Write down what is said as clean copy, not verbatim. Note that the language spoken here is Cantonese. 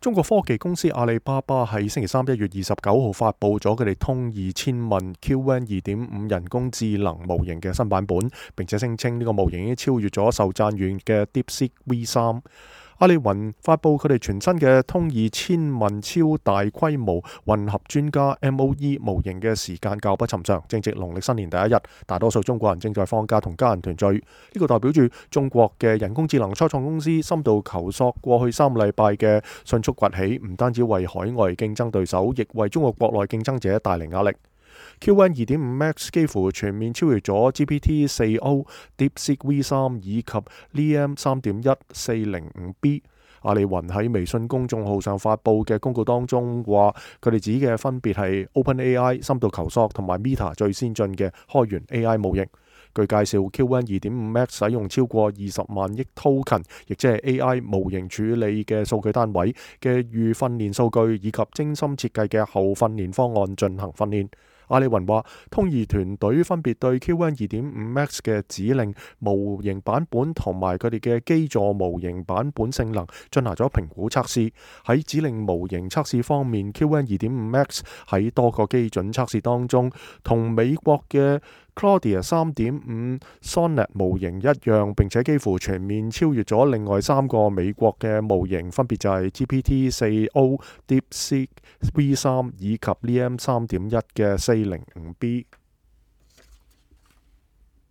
中國科技公司阿里巴巴喺星期三1月29號發布咗佢哋通2000問 QN2.5 人工智能模型嘅新版本，並且聲稱呢個模型已經超越咗受讚譽嘅 DeepSeek V3。阿里雲發布佢哋全新嘅通2000問超大規模混合專家 MOE 模型嘅時間較不尋常，正值農曆新年第一日，大多數中國人正在放假同家人團聚。呢個代表住中國嘅人工智能初創公司深度求索過去3禮拜嘅迅速崛起，唔單止為海外競爭對手，亦為中國國內競爭者帶嚟壓力。QN2.5 Max 幾乎全面超越咗 GPT-4o、DeepSeek V3 以及 Liam 3.1 405B。阿里雲喺微信公眾號上發布嘅公告當中話，佢哋指嘅分別係 OpenAI 深度求索同埋 Meta 最先進嘅開源 AI 模型。據介紹 ，QN2.5 Max 使用超過20萬億 token， 亦即係 AI 模型處理嘅數據單位嘅預訓練數據，以及精心設計嘅後訓練方案進行訓練。阿里雲話，通義團隊分別對 QN2.5 Max 嘅指令模型版本同埋佢哋嘅基座模型版本性能進行咗評估測試。喺指令模型測試方面， QN2.5 Max 喺多個基準測試當中，同美國嘅Claude 3.5 Sonnet 模型一樣，並且幾乎全面超越咗另外3個美國嘅模型，分別就係 GPT-4o、DeepSeek V3 以及 Liam 3.1嘅405B。